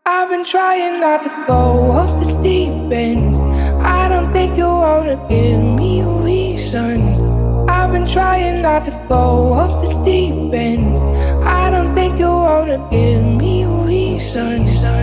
I've been trying not to go off the deep end. I don't think you wanna give me a reason. I've been trying not to go off the deep end. I don't think you wanna give me a reason.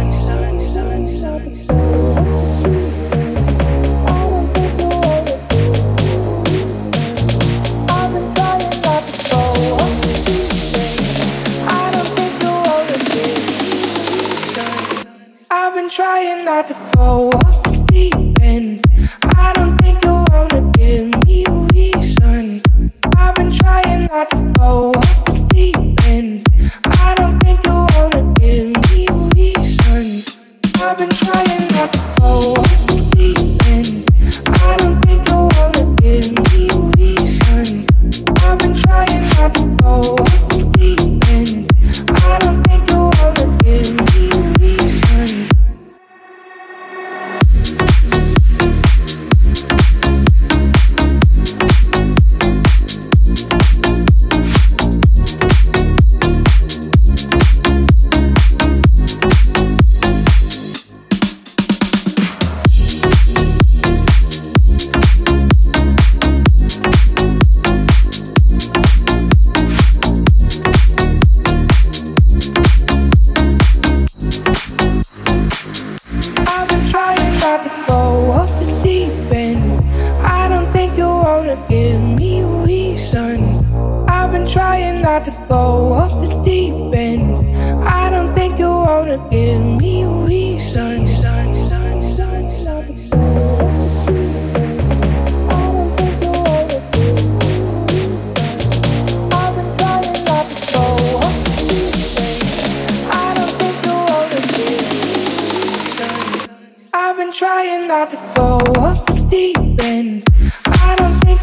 I've been trying not to go off the deep end. I don't think you wanna give me a reason. I've been trying not to go off the deep end. I don't think you wanna give me a reason. I've been trying not to go off the deep end. I don't think you wanna give me a reason. I've been trying not to go off the deep end. I don't think you wanna give me a reason. I've been trying not to go off the deep end. I don't think you wanna give me a reason. I've been trying not to go off the deep end. I don't think you wanna give me a reason. I've been trying not to go off the deep end. I don't think